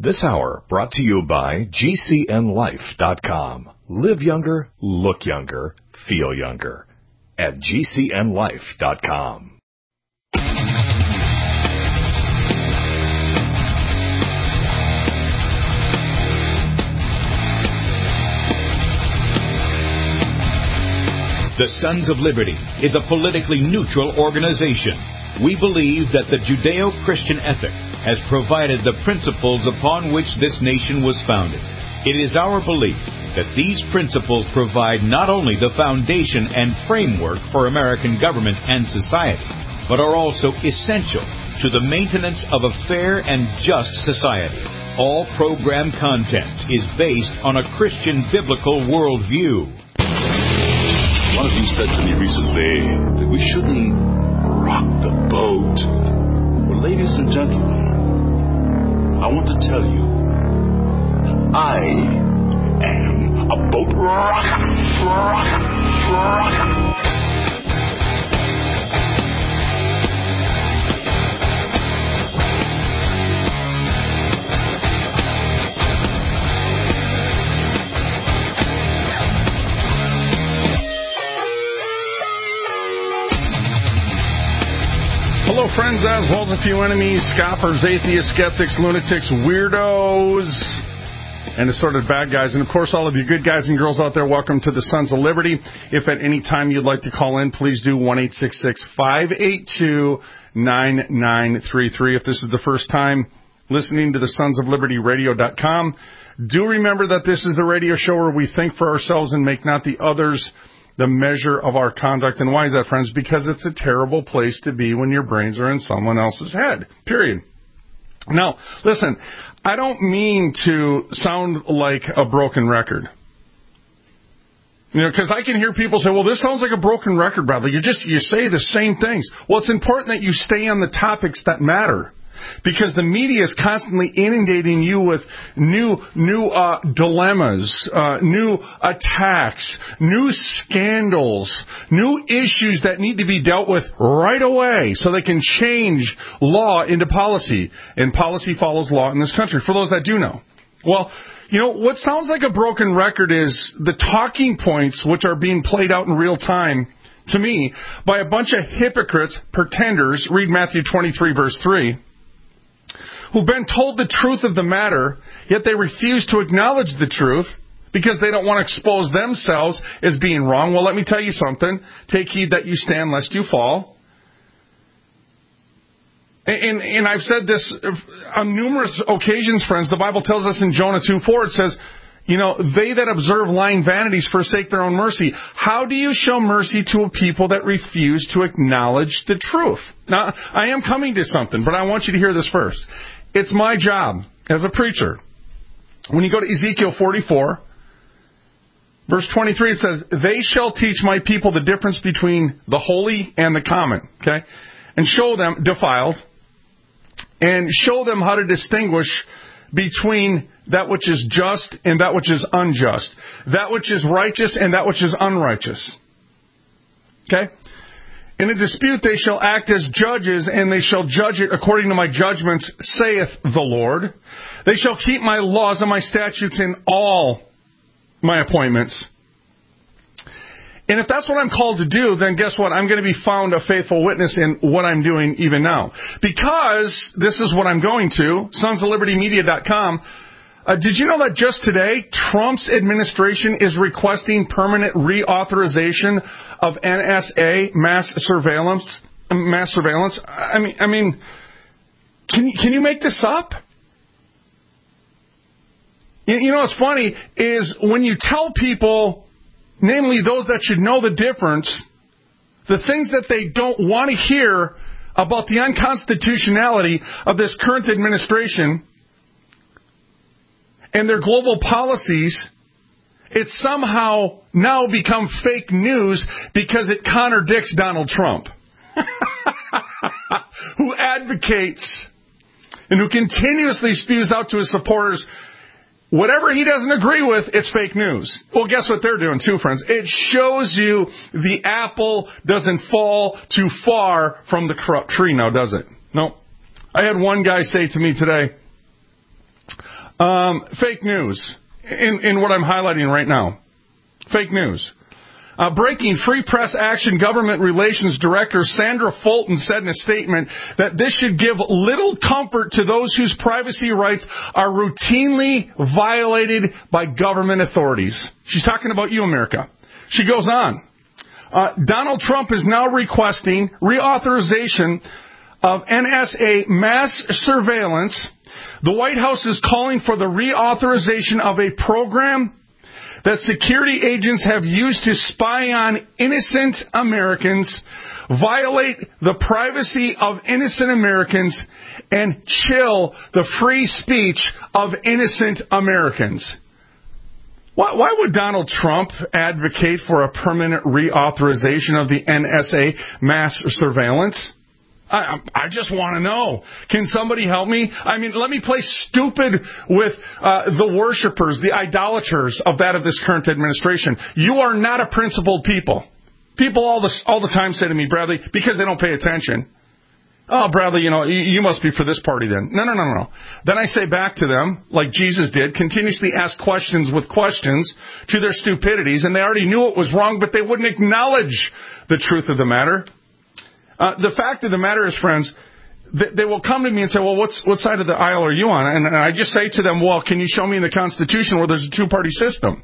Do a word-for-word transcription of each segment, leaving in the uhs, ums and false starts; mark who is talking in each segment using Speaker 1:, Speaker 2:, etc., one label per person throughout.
Speaker 1: This hour brought to you by G C N life dot com. Live younger, look younger, feel younger at G C N life dot com.
Speaker 2: The Sons of Liberty is a politically neutral organization. We believe that the Judeo-Christian ethic has provided the principles upon which this nation was founded. It is our belief that these principles provide not only the foundation and framework for American government and society, but are also essential to the maintenance of a fair and just society. All program content is based on a Christian biblical worldview.
Speaker 3: One of you said to me recently that we shouldn't rock the boat. Well, ladies and gentlemen, I want to tell you, I am a boat rocker, rocker, rocker.
Speaker 4: Hello, friends, as well as a few enemies, scoffers, atheists, skeptics, lunatics, weirdos, and assorted bad guys. And, of course, all of you good guys and girls out there, welcome to the Sons of Liberty. If at any time you'd like to call in, please do one eight six six, five eight two, nine nine three three. If this is the first time listening to the Sons of Liberty Radio dot com, do remember that this is the radio show where we think for ourselves and make not the others the measure of our conduct. And why is that, friends? Because it's a terrible place to be when your brains are in someone else's head, period. Now, listen, I don't mean to sound like a broken record. You know, because I can hear people say, well, this sounds like a broken record, brother. You just, you say the same things. Well, it's important that you stay on the topics that matter. Because the media is constantly inundating you with new new uh, dilemmas, uh, new attacks, new scandals, new issues that need to be dealt with right away so they can change law into policy. And policy follows law in this country, for those that do know. Well, you know, what sounds like a broken record is the talking points which are being played out in real time, to me, by a bunch of hypocrites, pretenders, read Matthew twenty-three, verse three, who've been told the truth of the matter, yet they refuse to acknowledge the truth because they don't want to expose themselves as being wrong. Well, let me tell you something. Take heed that you stand lest you fall. And, and, and I've said this on numerous occasions, friends. The Bible tells us in Jonah two four, it says, you know, they that observe lying vanities forsake their own mercy. How do you show mercy to a people that refuse to acknowledge the truth? Now, I am coming to something, but I want you to hear this first. It's my job as a preacher. When you go to Ezekiel forty-four, verse twenty-three, it says, they shall teach my people the difference between the holy and the common, okay? And show them, defiled, and show them how to distinguish between that which is just and that which is unjust, that which is righteous and that which is unrighteous. Okay? In a dispute they shall act as judges, and they shall judge it according to my judgments, saith the Lord. They shall keep my laws and my statutes in all my appointments. And if that's what I'm called to do, then guess what? I'm going to be found a faithful witness in what I'm doing even now. Because this is what I'm going to, Sons of Liberty Media dot com. Uh, did you know that just today, Trump's administration is requesting permanent reauthorization of N S A, mass surveillance? Mass surveillance. I mean, I mean, can you, can you make this up? You, you know what's funny is when you tell people, namely those that should know the difference, the things that they don't want to hear about the unconstitutionality of this current administration and their global policies, it's somehow now become fake news because it contradicts Donald Trump, who advocates and who continuously spews out to his supporters whatever he doesn't agree with, it's fake news. Well, guess what they're doing too, friends? It shows you the apple doesn't fall too far from the tree now, does it? No. I had one guy say to me today, Um, fake news in, in what I'm highlighting right now. Fake news. Uh, breaking Free Press Action Government Relations Director Sandra Fulton said in a statement that this should give little comfort to those whose privacy rights are routinely violated by government authorities. She's talking about you, America. She goes on. Uh, Donald Trump is now requesting reauthorization of N S A mass surveillance. The White House is calling for the reauthorization of a program that security agents have used to spy on innocent Americans, violate the privacy of innocent Americans, and chill the free speech of innocent Americans. Why, why would Donald Trump advocate for a permanent reauthorization of the N S A mass surveillance? I, I just want to know. Can somebody help me? I mean, let me play stupid with uh, the worshipers, the idolaters of that of this current administration. You are not a principled people. People all the, all the time say to me, Bradley, because they don't pay attention, oh, Bradley, you know, you, you must be for this party then. No, no, no, no. Then I say back to them, like Jesus did, continuously ask questions with questions to their stupidities, and they already knew it was wrong, but they wouldn't acknowledge the truth of the matter. Uh, the fact of the matter is, friends, they, they will come to me and say, well, what's, what side of the aisle are you on? And, and I just say to them, well, can you show me in the Constitution where there's a two-party system?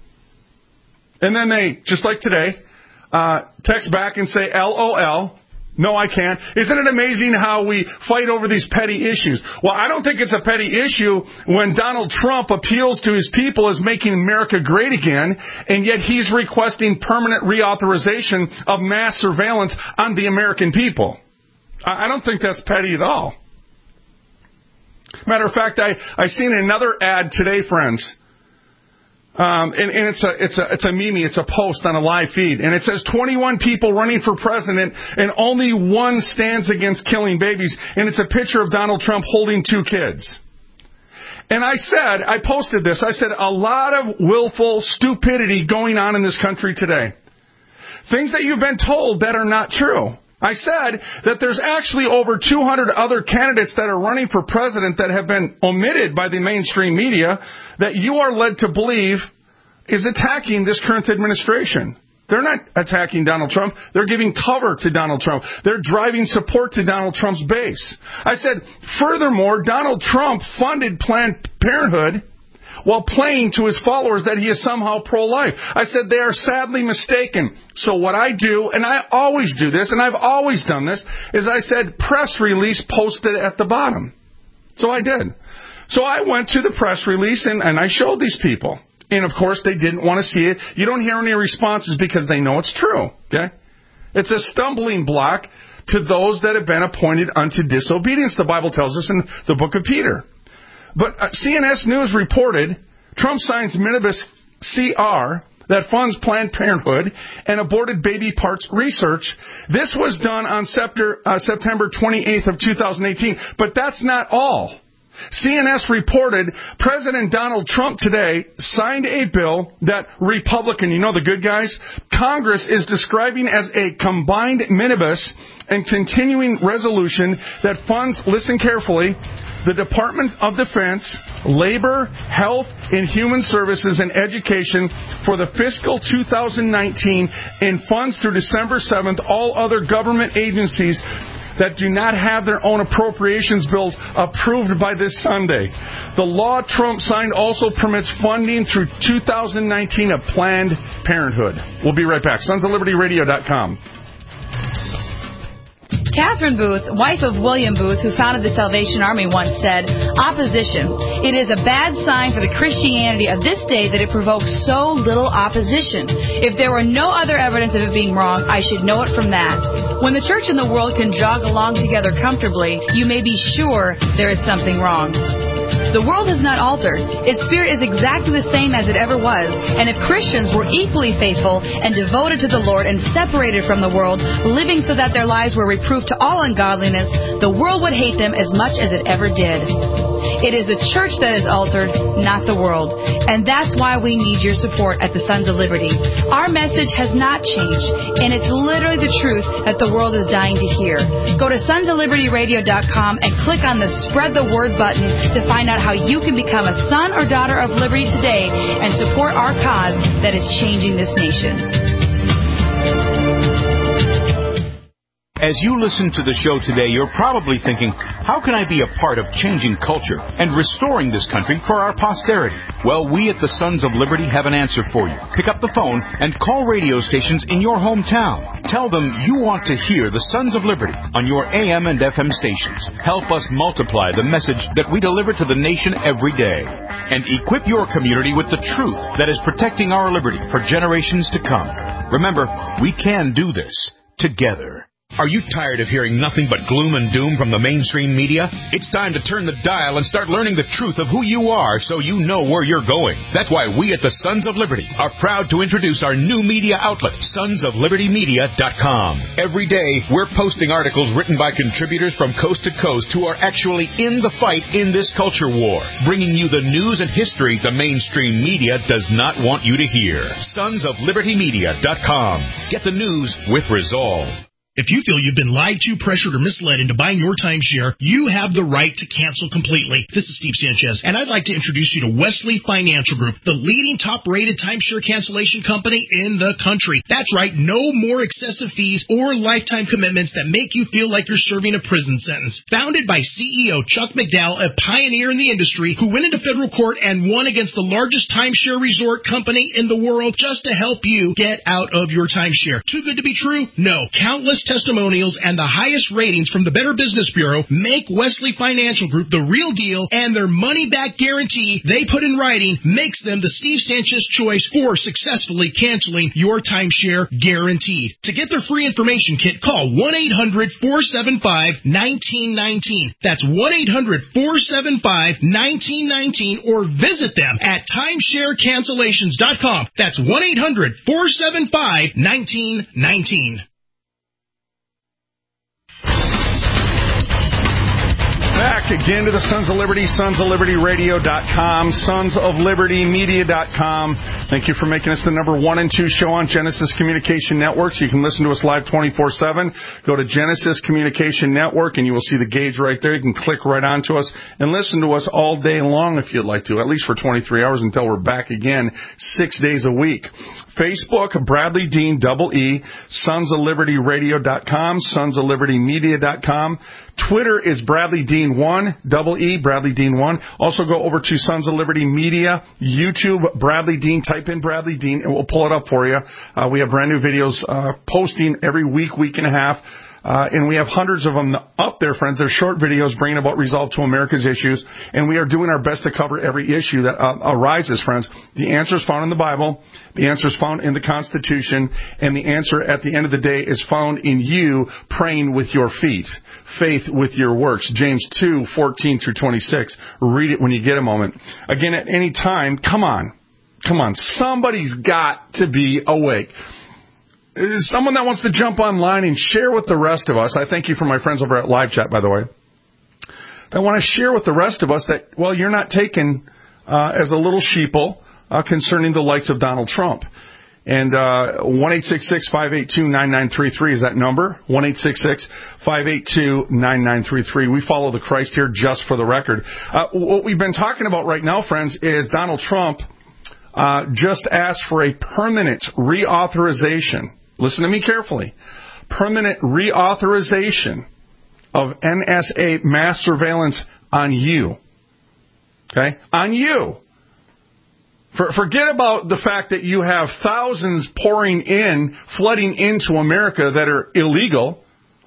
Speaker 4: And then they, just like today, uh, text back and say, L O L. No, I can't. Isn't it amazing how we fight over these petty issues? Well, I don't think it's a petty issue when Donald Trump appeals to his people as making America great again, and yet he's requesting permanent reauthorization of mass surveillance on the American people. I don't think that's petty at all. Matter of fact, I, I seen another ad today, friends. Um, and, and it's a, it's a, it's a meme, it's a post on a live feed. And it says twenty-one people running for president and only one stands against killing babies. And it's a picture of Donald Trump holding two kids. And I said, I posted this, I said, a lot of willful stupidity going on in this country today. Things that you've been told that are not true. I said that there's actually over two hundred other candidates that are running for president that have been omitted by the mainstream media that you are led to believe is attacking this current administration. They're not attacking Donald Trump. They're giving cover to Donald Trump. They're driving support to Donald Trump's base. I said, furthermore, Donald Trump funded Planned Parenthood while playing to his followers that he is somehow pro-life. I said they are sadly mistaken. So what I do, and I always do this, and I've always done this, is I said press release posted at the bottom. So I did. So I went to the press release and, and I showed these people. And of course they didn't want to see it. You don't hear any responses because they know it's true. Okay? It's a stumbling block to those that have been appointed unto disobedience, the Bible tells us in the book of Peter. But uh, C N S News reported Trump signs Minibus C R that funds Planned Parenthood and aborted baby parts research. This was done on September twenty-eighth of two thousand eighteen. But that's not all. C N S reported President Donald Trump today signed a bill that Republican, you know the good guys, Congress is describing as a combined minibus and continuing resolution that funds, listen carefully, the Department of Defense, Labor, Health and Human Services, and Education for the fiscal two thousand nineteen and funds through December seventh all other government agencies that do not have their own appropriations bills approved by this Sunday. The law Trump signed also permits funding through two thousand nineteen of Planned Parenthood. We'll be right back. sons of liberty radio dot com.
Speaker 5: Catherine Booth, wife of William Booth, who founded the Salvation Army, once said, opposition. It is a bad sign for the Christianity of this day that it provokes so little opposition. If there were no other evidence of it being wrong, I should know it from that. When the church and the world can jog along together comfortably, you may be sure there is something wrong. The world has not altered. Its spirit is exactly the same as it ever was. And if Christians were equally faithful and devoted to the Lord and separated from the world, living so that their lives were reproof to all ungodliness, the world would hate them as much as it ever did. It is the church that is altered, not the world. And that's why we need your support at the Sons of Liberty. Our message has not changed, and it's literally the truth that the world is dying to hear. Go to sons of liberty radio dot com and click on the Spread the Word button to find out how you can become a son or daughter of liberty today and support our cause that is changing this nation.
Speaker 2: As you listen to the show today, you're probably thinking, how can I be a part of changing culture and restoring this country for our posterity? Well, we at the Sons of Liberty have an answer for you. Pick up the phone and call radio stations in your hometown. Tell them you want to hear the Sons of Liberty on your A M and F M stations. Help us multiply the message that we deliver to the nation every day. And equip your community with the truth that is protecting our liberty for generations to come. Remember, we can do this together. Are you tired of hearing nothing but gloom and doom from the mainstream media? It's time to turn the dial and start learning the truth of who you are so you know where you're going. That's why we at the Sons of Liberty are proud to introduce our new media outlet, sons of liberty media dot com. Every day, we're posting articles written by contributors from coast to coast who are actually in the fight in this culture war, bringing you the news and history the mainstream media does not want you to hear. sons of liberty media dot com. Get the news with resolve.
Speaker 6: If you feel you've been lied to, pressured, or misled into buying your timeshare, you have the right to cancel completely. This is Steve Sanchez, and I'd like to introduce you to Wesley Financial Group, the leading top-rated timeshare cancellation company in the country. That's right, no more excessive fees or lifetime commitments that make you feel like you're serving a prison sentence. Founded by C E O Chuck McDowell, a pioneer in the industry who went into federal court and won against the largest timeshare resort company in the world just to help you get out of your timeshare. Too good to be true? No. Countless testimonials and the highest ratings from the Better Business Bureau make Wesley Financial Group the real deal, and their money-back guarantee they put in writing makes them the Steve Sanchez choice for successfully canceling your timeshare guaranteed. To get their free information kit, call one eight hundred four seven five one nine one nine. That's one eight hundred four seven five one nine one nine, or visit them at timeshare cancellations dot com. That's one eight hundred four seven five one nine one nine.
Speaker 4: Back again to the Sons of Liberty, sons of liberty radio dot com, sons of liberty media dot com. Thank you for making us the number one and two show on Genesis Communication Networks. You can listen to us live twenty-four seven. Go to Genesis Communication Network, and you will see the gauge right there. You can click right onto us and listen to us all day long if you'd like to, at least for twenty-three hours until we're back again six days a week. Facebook, Bradley Dean, double E, sons of liberty radio dot com, sons of liberty media dot com. Twitter is Bradley Dean one, double E, Bradley Dean one. Also go over to Sons of Liberty Media, YouTube, Bradley Dean. Type in Bradley Dean, and we'll pull it up for you. Uh, we have brand new videos uh, posting every week, week and a half. Uh, and we have hundreds of them up there, friends. They're short videos bringing about resolve to America's issues. And we are doing our best to cover every issue that uh, arises, friends. The answer is found in the Bible. The answer is found in the Constitution. And the answer at the end of the day is found in you praying with your feet. Faith with your works. James two, fourteen through twenty-six. Read it when you get a moment. Again, at any time, come on. Come on. Somebody's got to be awake. Someone that wants to jump online and share with the rest of us. I thank you for my friends over at Live Chat, by the way. I want to share with the rest of us that, well, you're not taken uh, as a little sheeple uh, concerning the likes of Donald Trump. And uh, one eight six six, five eight two, nine nine three three is that number. one eight six six, five eight two, nine nine three three. We follow the Christ here, just for the record. Uh, what we've been talking about right now, friends, is Donald Trump uh, just asked for a permanent reauthorization. Listen to me carefully. Permanent reauthorization of N S A mass surveillance on you. Okay? On you. For, forget about the fact that you have thousands pouring in, flooding into America that are illegal.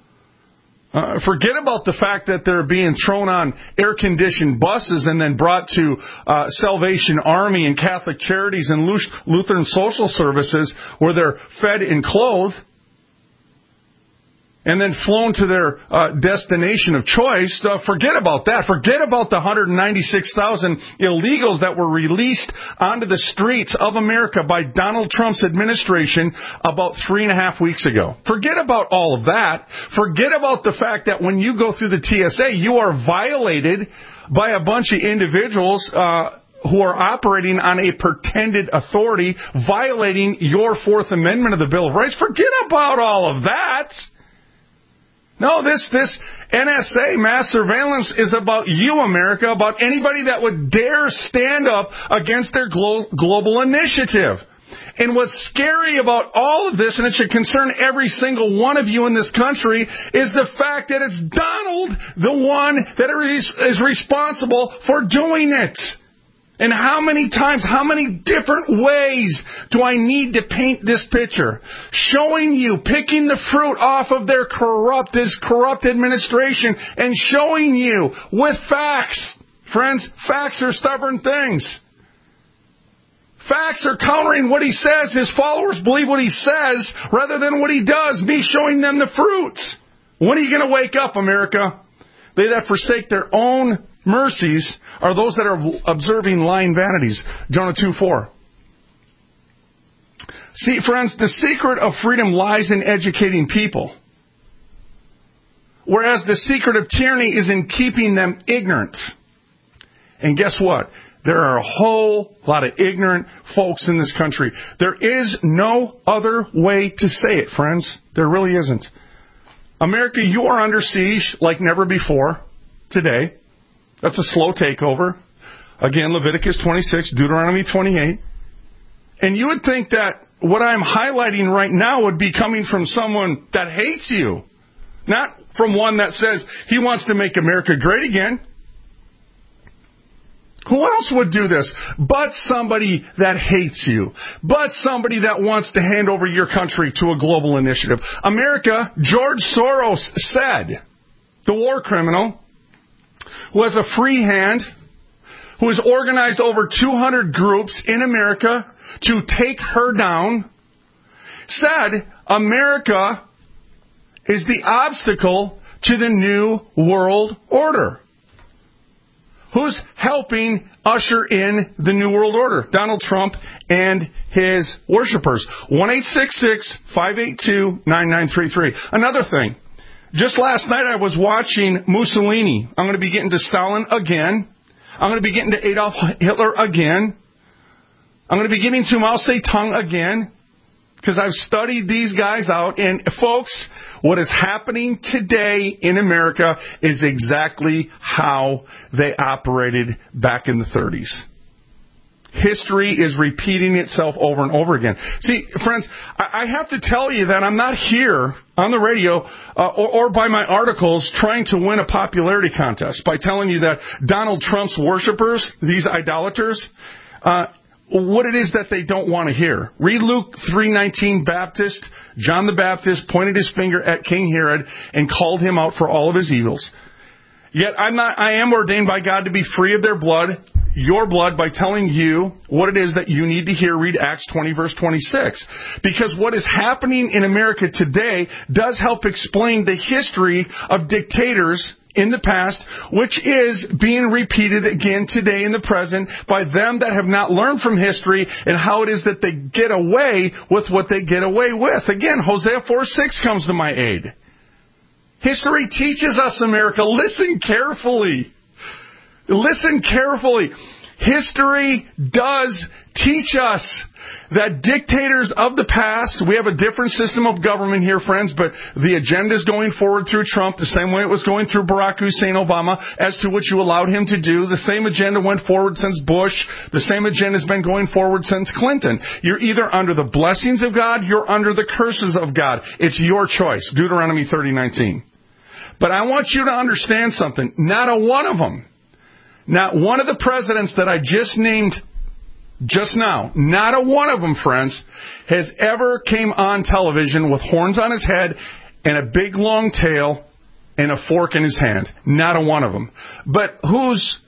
Speaker 4: Uh, forget about the fact that they're being thrown on air-conditioned buses and then brought to uh, Salvation Army and Catholic Charities and Lutheran Social Services where they're fed and clothed and then flown to their uh, destination of choice. Uh, forget about that. Forget about the one hundred ninety-six thousand illegals that were released onto the streets of America by Donald Trump's administration about three and a half weeks ago. Forget about all of that. Forget about the fact that when you go through the T S A, you are violated by a bunch of individuals uh, who are operating on a pretended authority, violating your Fourth Amendment of the Bill of Rights. Forget about all of that. No, this this N S A, mass surveillance, is about you, America, about anybody that would dare stand up against their glo- global initiative. And what's scary about all of this, and it should concern every single one of you in this country, is the fact that it's Donald, the one that is, is responsible for doing it. And how many times, how many different ways do I need to paint this picture? Showing you, picking the fruit off of their corrupt, this corrupt administration, and showing you with facts. Friends, facts are stubborn things. Facts are countering what he says. His followers believe what he says rather than what he does, me showing them the fruits. When are you going to wake up, America? They that forsake their own mercies are those that are observing lying vanities. Jonah two four. See, friends, the secret of freedom lies in educating people, whereas the secret of tyranny is in keeping them ignorant. And guess what? There are a whole lot of ignorant folks in this country. There is no other way to say it, friends. There really isn't. America, you are under siege like never before today. That's a slow takeover. Again, Leviticus twenty-six, Deuteronomy twenty-eight. And you would think that what I'm highlighting right now would be coming from someone that hates you, not from one that says he wants to make America great again. Who else would do this but somebody that hates you, but somebody that wants to hand over your country to a global initiative? America, George Soros said, the war criminal, who has a free hand, who has organized over two hundred groups in America to take her down, said America is the obstacle to the new world order. Who's helping usher in the New World Order? Donald Trump and his worshipers. one eight six six, five eight two, nine nine three three. Another thing. Just last night I was watching Mussolini. I'm going to be getting to Stalin again. I'm going to be getting to Adolf Hitler again. I'm going to be getting to Mao Zedong again. Because I've studied these guys out. And folks, what is happening today in America is exactly how they operated back in the thirties. History is repeating itself over and over again. See, friends, I have to tell you that I'm not here on the radio uh, or, or by my articles trying to win a popularity contest by telling you that Donald Trump's worshipers, these idolaters, uh, what it is that they don't want to hear. Read Luke three nineteen. Baptist, John the Baptist pointed his finger at King Herod and called him out for all of his evils. Yet I'm not, I am ordained by God to be free of their blood, your blood, by telling you what it is that you need to hear. Read Acts twenty, verse twenty-six. Because what is happening in America today does help explain the history of dictators in the past, which is being repeated again today in the present by them that have not learned from history and how it is that they get away with what they get away with. Again, Hosea four six comes to my aid. History teaches us, America. Listen carefully. Listen carefully. History does teach us that dictators of the past, we have a different system of government here, friends, but the agenda is going forward through Trump the same way it was going through Barack Hussein Obama, as to what you allowed him to do. The same agenda went forward since Bush. The same agenda has been going forward since Clinton. You're either under the blessings of God, you're under the curses of God. It's your choice. Deuteronomy thirty nineteen. But I want you to understand something. Not a one of them, not one of the presidents that I just named just now, not a one of them, friends, has ever came on television with horns on his head and a big long tail and a fork in his hand. Not a one of them. But who's,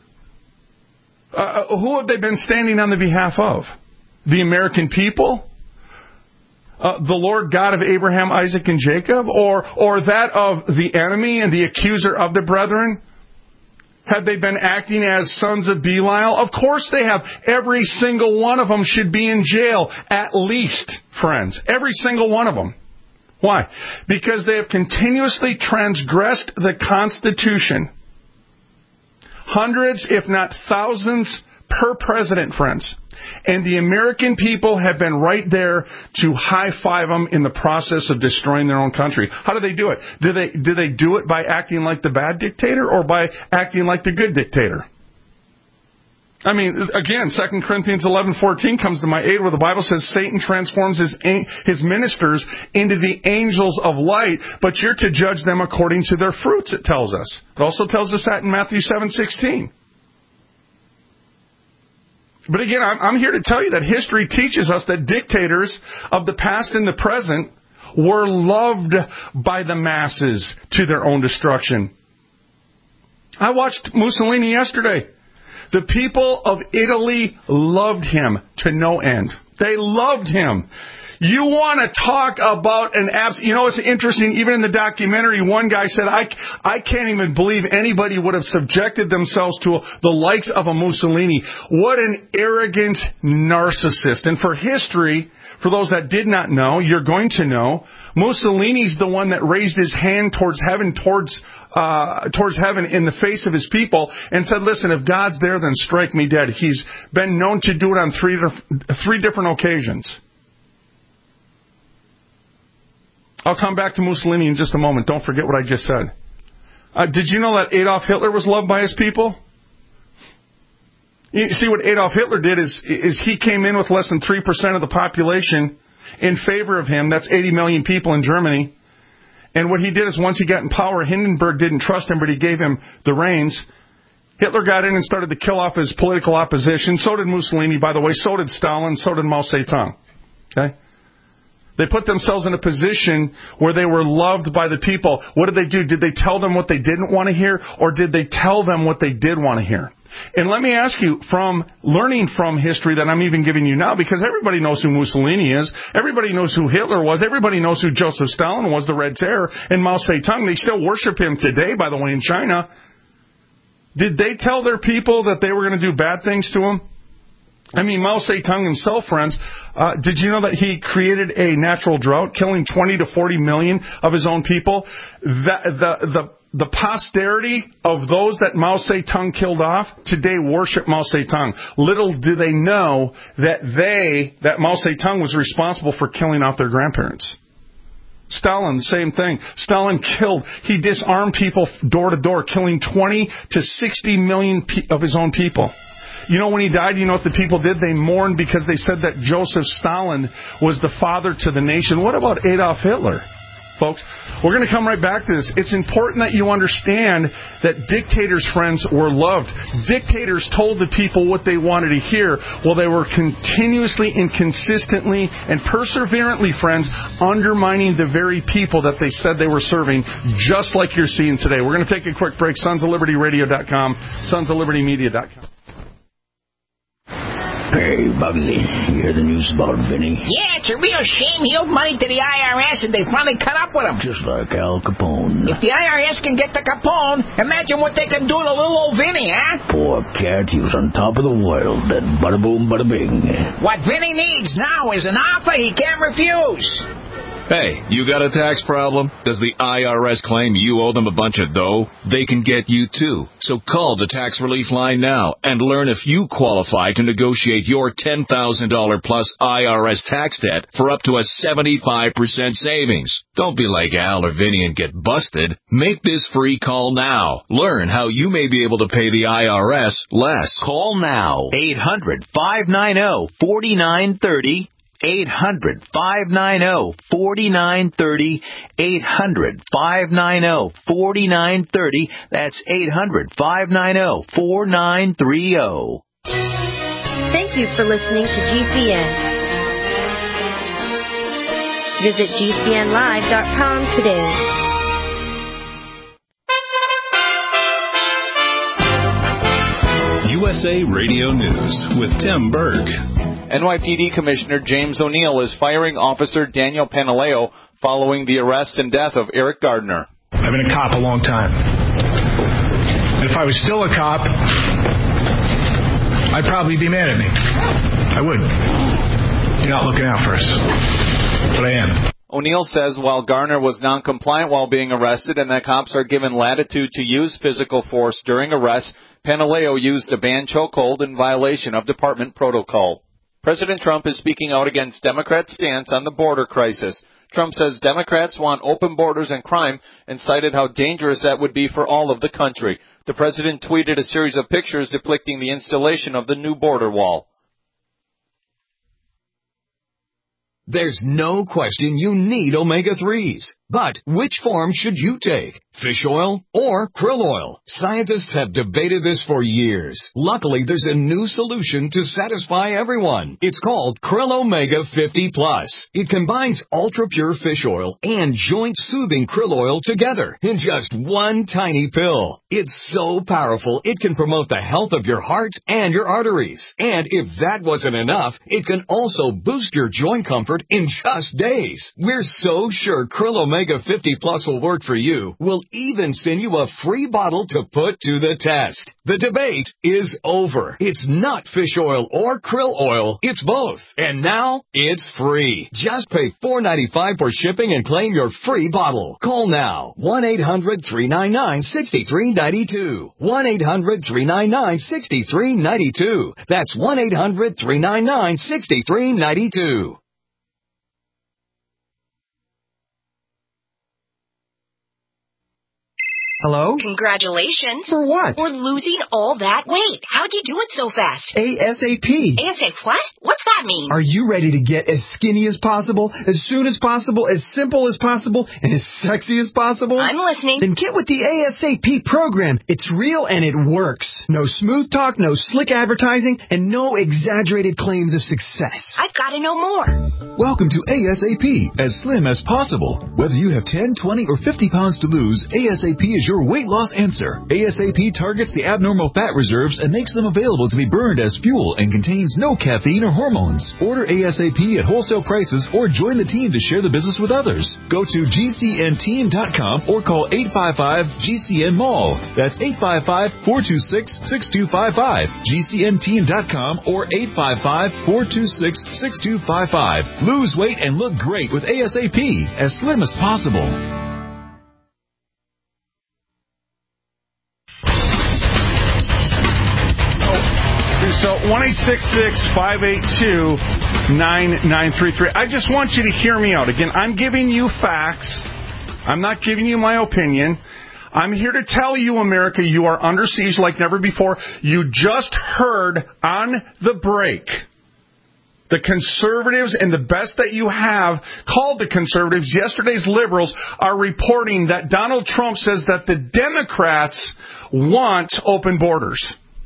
Speaker 4: uh, who have they been standing on the behalf of? The American people? Uh, the Lord God of Abraham, Isaac, and Jacob? Or, or that of the enemy and the accuser of the brethren? Have they been acting as sons of Belial? Of course they have. Every single one of them should be in jail, at least, friends. Every single one of them. Why? Because they have continuously transgressed the Constitution, Hundreds, if not thousands, per president, friends. And the American people have been right there to high-five them in the process of destroying their own country. How do they do it? Do they, do they do it by acting like the bad dictator or by acting like the good dictator? I mean, again, Second Corinthians eleven fourteen comes to my aid where the Bible says Satan transforms his his ministers into the angels of light, but you're to judge them according to their fruits, it tells us. It also tells us that in Matthew seven sixteen. But again, I'm here to tell you that history teaches us that dictators of the past and the present were loved by the masses to their own destruction. I watched Mussolini yesterday. The people of Italy loved him to no end. They loved him. You want to talk about an abs... You know, it's interesting, even in the documentary, one guy said, I, I can't even believe anybody would have subjected themselves to the likes of a Mussolini. What an arrogant narcissist. And for history, for those that did not know, you're going to know, Mussolini's the one that raised his hand towards heaven, towards uh, towards heaven in the face of his people and said, listen, if God's there, then strike me dead. He's been known to do it on three, three different occasions. I'll come back to Mussolini in just a moment. Don't forget what I just said. Uh, did you know that Adolf Hitler was loved by his people? You see, what Adolf Hitler did is, is he came in with less than three percent of the population in favor of him. That's eighty million people in Germany. And what he did is once he got in power, Hindenburg didn't trust him, but he gave him the reins. Hitler got in and started to kill off his political opposition. So did Mussolini, by the way. So did Stalin. So did Mao Zedong. Okay? They put themselves in a position where they were loved by the people. What did they do? Did they tell them what they didn't want to hear, or did they tell them what they did want to hear? And let me ask you, from learning from history that I'm even giving you now, because everybody knows who Mussolini is, everybody knows who Hitler was, everybody knows who Joseph Stalin was, the Red Terror, and Mao Zedong. They still worship him today, by the way, in China. Did they tell their people that they were going to do bad things to them? I mean, Mao Zedong himself, friends, uh, did you know that he created a natural drought, killing twenty to forty million of his own people? The, the, the, the posterity of those that Mao Zedong killed off today worship Mao Zedong. Little do they know that they, that Mao Zedong was responsible for killing off their grandparents. Stalin, the same thing. Stalin killed, he disarmed people door to door, killing twenty to sixty million of his own people. You know, when he died, you know what the people did? They mourned because they said that Joseph Stalin was the father to the nation. What about Adolf Hitler, folks? We're going to come right back to this. It's important that you understand that dictators, friends, were loved. Dictators told the people what they wanted to hear, while they were continuously and consistently and perseverantly, friends, undermining the very people that they said they were serving, just like you're seeing today. We're going to take a quick break. Sons of Liberty Radio dot com, Sons of Liberty Media dot com.
Speaker 7: Hey, Bugsy, you hear the news about Vinny?
Speaker 8: Yeah, it's a real shame. He owed money to the I R S, and they finally cut up with him.
Speaker 7: Just like Al Capone.
Speaker 8: If the I R S can get to Capone, imagine what they can do to little old Vinny, huh?
Speaker 7: Poor cat, he was on top of the world. That bada boom, bada bing.
Speaker 8: What Vinny needs now is an offer he can't refuse.
Speaker 2: Hey, you got a tax problem? Does the I R S claim you owe them a bunch of dough? They can get you too. So call the Tax Relief Line now and learn if you qualify to negotiate your ten thousand dollars plus I R S tax debt for up to a seventy-five percent savings. Don't be like Al or Vinny and get busted. Make this free call now. Learn how you may be able to pay the I R S less.
Speaker 9: Call now. eight hundred, five nine zero, four nine three zero. eight hundred, five nine zero, four nine three zero. eight hundred, five nine zero, four nine three zero. That's eight hundred, five nine zero, four nine three zero.
Speaker 10: Thank you for listening to G C N. Visit G C N live dot com today.
Speaker 1: U S A Radio News with Tim Berg.
Speaker 11: N Y P D Commissioner James O'Neill is firing Officer Daniel Pantaleo following the arrest and death of Eric Gardner.
Speaker 12: I've been a cop a long time. And if I was still a cop, I'd probably be mad at me. I would. You're not looking out for us. But I am.
Speaker 11: O'Neill says while Garner was non-compliant while being arrested and that cops are given latitude to use physical force during arrests, Panaleo used a banned chokehold in violation of department protocol. President Trump is speaking out against Democrats' stance on the border crisis. Trump says Democrats want open borders and crime and cited how dangerous that would be for all of the country. The president tweeted a series of pictures depicting the installation of the new border wall.
Speaker 13: There's no question you need omega threes. But which form should you take? Fish oil or krill oil? Scientists have debated this for years. Luckily, there's a new solution to satisfy everyone. It's called Krill Omega fifty plus. It combines ultra-pure fish oil and joint-soothing krill oil together in just one tiny pill. It's so powerful, it can promote the health of your heart and your arteries. And if that wasn't enough, it can also boost your joint comfort in just days. We're so sure Krill Omega Omega fifty plus will work for you. We'll even send you a free bottle to put to the test. The debate is over. It's not fish oil or krill oil. It's both. And now it's free. Just pay four dollars and ninety-five cents for shipping and claim your free bottle. Call now. one eight hundred three nine nine six three nine two. one eight hundred three nine nine six three nine two. That's one eight hundred three nine nine six three nine two.
Speaker 14: Hello?
Speaker 15: Congratulations.
Speaker 14: For what?
Speaker 15: For losing all that weight. How'd you do it so fast?
Speaker 14: ASAP.
Speaker 15: ASAP what? What's that mean?
Speaker 14: Are you ready to get as skinny as possible, as soon as possible, as simple as possible, and as sexy as possible?
Speaker 15: I'm listening.
Speaker 14: Then get with the ASAP program. It's real and it works. No smooth talk, no slick advertising, and no exaggerated claims of success.
Speaker 15: I've got to know more.
Speaker 16: Welcome to ASAP, as slim as possible. Whether you have ten, twenty, or fifty pounds to lose, ASAP is your weight loss answer. ASAP targets the abnormal fat reserves and makes them available to be burned as fuel and contains no caffeine or hormones. Order ASAP at wholesale prices or join the team to share the business with others. Go to G C N team dot com or call eight five five G C N Mall. That's eight five five, four two six, six two five five. G C N team dot com or eight five five, four two six, six two five five. Lose weight and look great with ASAP, as slim as possible.
Speaker 4: So one eight six six, five eight two, nine nine three three. I just want you to hear me out. Again, I'm giving you facts. I'm not giving you my opinion. I'm here to tell you, America, you are under siege like never before. You just heard on the break the conservatives and the best that you have, called the conservatives, yesterday's liberals, are reporting that Donald Trump says that the Democrats want open borders.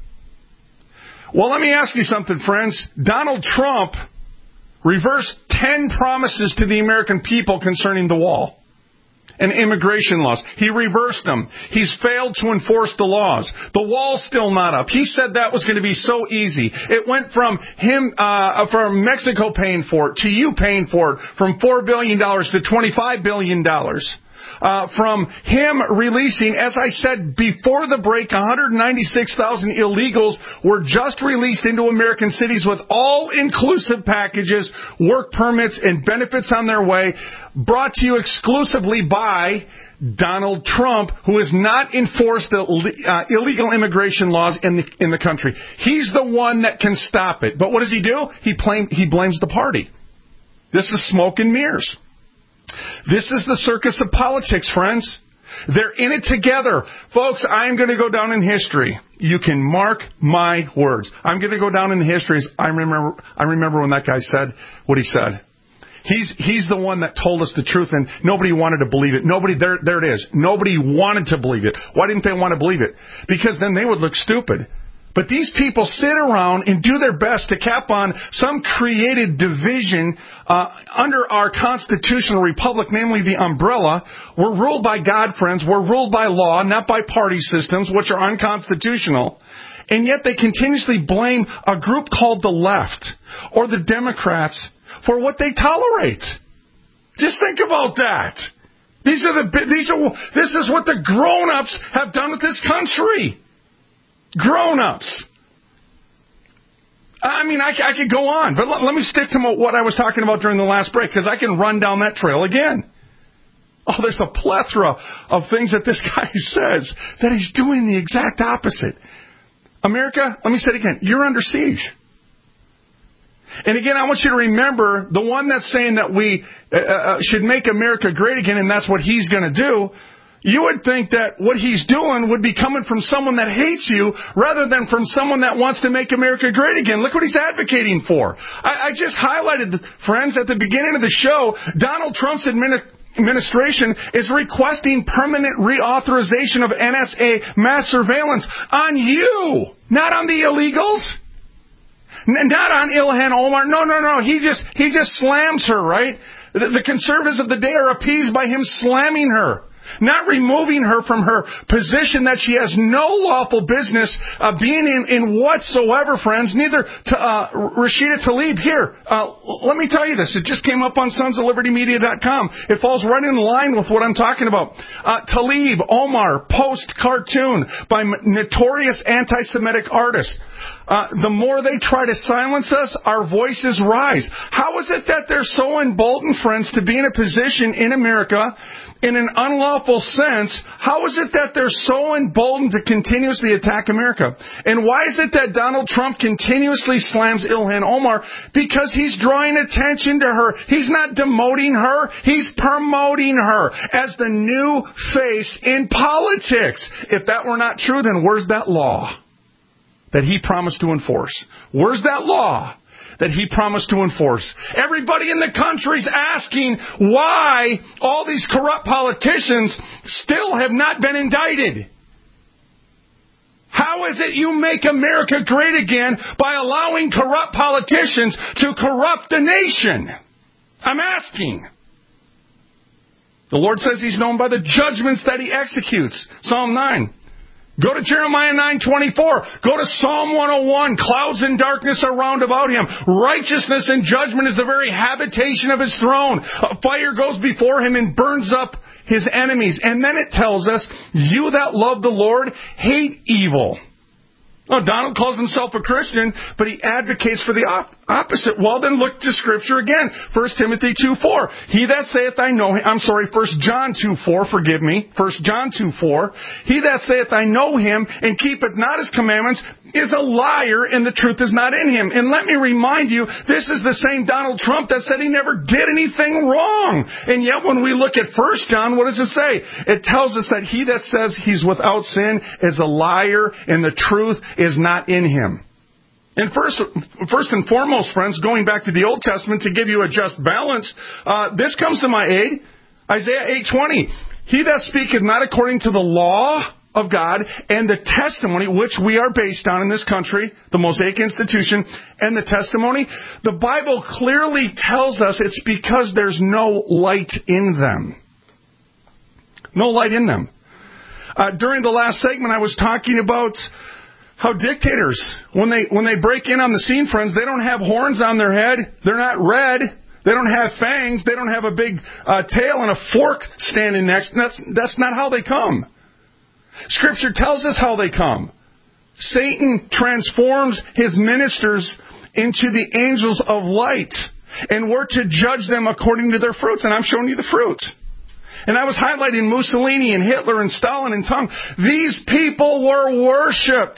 Speaker 4: Well, let me ask you something, friends. Donald Trump reversed ten promises to the American people concerning the wall and immigration laws. He reversed them. He's failed to enforce the laws. The wall's still not up. He said that was going to be so easy. It went from him, uh, from Mexico paying for it to you paying for it, from four billion dollars to twenty-five billion dollars. Uh, from him releasing, as I said before the break, one hundred ninety-six thousand illegals were just released into American cities with all-inclusive packages, work permits, and benefits on their way, brought to you exclusively by Donald Trump, who has not enforced the uh, illegal immigration laws in the in the country. He's the one that can stop it. But what does he do? He, blame, he blames the party. This is smoke and mirrors. This is the circus of politics, friends. They're in it together. Folks, I'm going to go down in history. You can mark my words. I'm going to go down in history as I remember, I remember when that guy said what he said. He's, he's the one that told us the truth, and nobody wanted to believe it. Nobody, there, there it is. Nobody wanted to believe it. Why didn't they want to believe it? Because then they would look stupid. But these people sit around and do their best to cap on some created division uh, under our constitutional republic, namely the umbrella. We're ruled by God, friends. We're ruled by law, not by party systems, which are unconstitutional. And yet they continuously blame a group called the left or the Democrats for what they tolerate. Just think about that. These are the these are this is what the grown-ups have done with this country. Grown-ups. I mean, I, I could go on, but let, let me stick to what I was talking about during the last break, because I can run down that trail again. Oh, there's a plethora of things that this guy says that he's doing the exact opposite. America, let me say it again, you're under siege. And again, I want you to remember, the one that's saying that we uh, should make America great again, and that's what he's going to do, you would think that what he's doing would be coming from someone that hates you rather than from someone that wants to make America great again. Look what he's advocating for. I, I just highlighted, friends, at the beginning of the show, Donald Trump's administration administration is requesting permanent reauthorization of N S A mass surveillance on you, not on the illegals, N- not on Ilhan Omar. No, no, no. He just he just slams her, right? The, the conservatives of the day are appeased by him slamming her, not removing her from her position that she has no lawful business uh, being in, in whatsoever, friends. Neither to, uh, Rashida Tlaib. Here, uh, let me tell you this. It just came up on sons of liberty media dot com. It falls right in line with what I'm talking about. Uh, Tlaib, Omar, post cartoon by notorious anti-Semitic artist. Uh, the more they try to silence us, our voices rise. How is it that they're so emboldened, friends, to be in a position in America in an unlawful sense? How is it that they're so emboldened to continuously attack America? And why is it that Donald Trump continuously slams Ilhan Omar? Because he's drawing attention to her. He's not demoting her. He's promoting her as the new face in politics. If that were not true, then where's that law that he promised to enforce? Where's that law that he promised to enforce? Everybody in the country's asking why all these corrupt politicians still have not been indicted. How is it you make America great again by allowing corrupt politicians to corrupt the nation? I'm asking. The Lord says he's known by the judgments that he executes. Psalm nine. Go to Jeremiah nine twenty-four. Go to Psalm one oh one. Clouds and darkness are round about him. Righteousness and judgment is the very habitation of his throne. A fire goes before him and burns up his enemies. And then it tells us, you that love the Lord, hate evil. Oh, Donald calls himself a Christian, but he advocates for the op- opposite. Well, then look to Scripture again. First Timothy two four. He that saith I know him, I'm sorry, First John two four, forgive me. First John two four. He that saith I know him and keepeth not his commandments is a liar, and the truth is not in him. And let me remind you, this is the same Donald Trump that said he never did anything wrong. And yet when we look at First John, what does it say? It tells us that he that says he's without sin is a liar, and the truth is not in him. And first, first and foremost, friends, going back to the Old Testament to give you a just balance, uh, this comes to my aid. Isaiah eight twenty. He that speaketh not according to the law of God and the testimony which we are based on in this country, the Mosaic Institution, and the testimony, the Bible clearly tells us it's because there's no light in them. No light in them. Uh, during the last segment, I was talking about how dictators, when they when they break in on the scene, friends, they don't have horns on their head. They're not red. They don't have fangs. They don't have a big uh, tail and a fork standing next. That's that's not how they come. Scripture tells us how they come. Satan transforms his ministers into the angels of light, and we're to judge them according to their fruits. And I'm showing you the fruit. And I was highlighting Mussolini and Hitler and Stalin and Tang. These people were worshipped.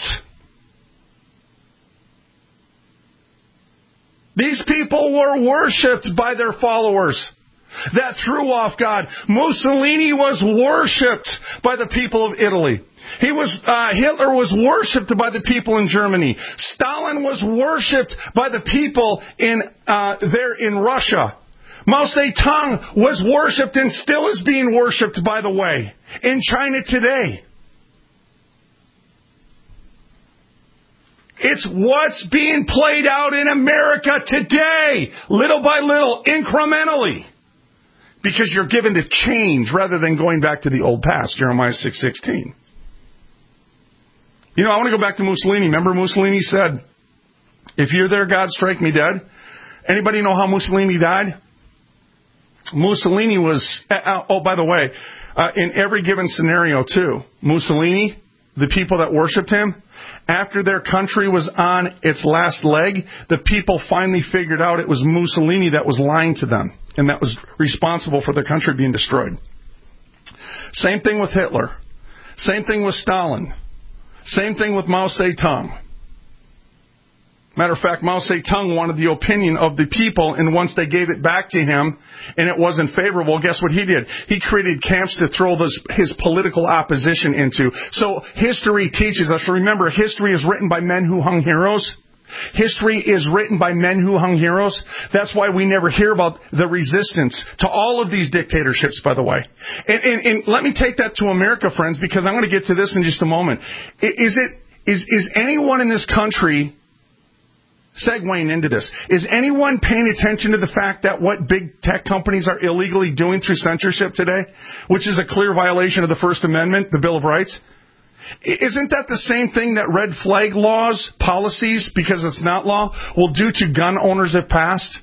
Speaker 4: These people were worshipped by their followers that threw off God. Mussolini was worshipped by the people of Italy. He was uh, Hitler was worshipped by the people in Germany. Stalin was worshipped by the people in uh, there in Russia. Mao Zedong was worshipped and still is being worshipped, by the way, in China today. It's what's being played out in America today, little by little, incrementally. Because you're given to change rather than going back to the old past, Jeremiah six sixteen. You know, I want to go back to Mussolini. Remember Mussolini said, if you're there, God, strike me dead. Anybody know how Mussolini died? Mussolini was, uh, oh, by the way, uh, in every given scenario, too, Mussolini, the people that worshipped him, after their country was on its last leg, the people finally figured out it was Mussolini that was lying to them, and that was responsible for their country being destroyed. Same thing with Hitler. Same thing with Stalin. Same thing with Mao Zedong. Matter of fact, Mao Zedong wanted the opinion of the people, and once they gave it back to him and it wasn't favorable, guess what he did? He created camps to throw this, his political opposition into. So history teaches us, remember, history is written by men who hung heroes. History is written by men who hung heroes. That's why we never hear about the resistance to all of these dictatorships, by the way. And, and, and let me take that to America, friends, because I'm going to get to this in just a moment. Is it, is, is anyone in this country segueing into this, is anyone paying attention to the fact that what big tech companies are illegally doing through censorship today, which is a clear violation of the First Amendment, the Bill of Rights? Isn't that the same thing that red flag laws, policies, because it's not law, will do to gun owners if passed?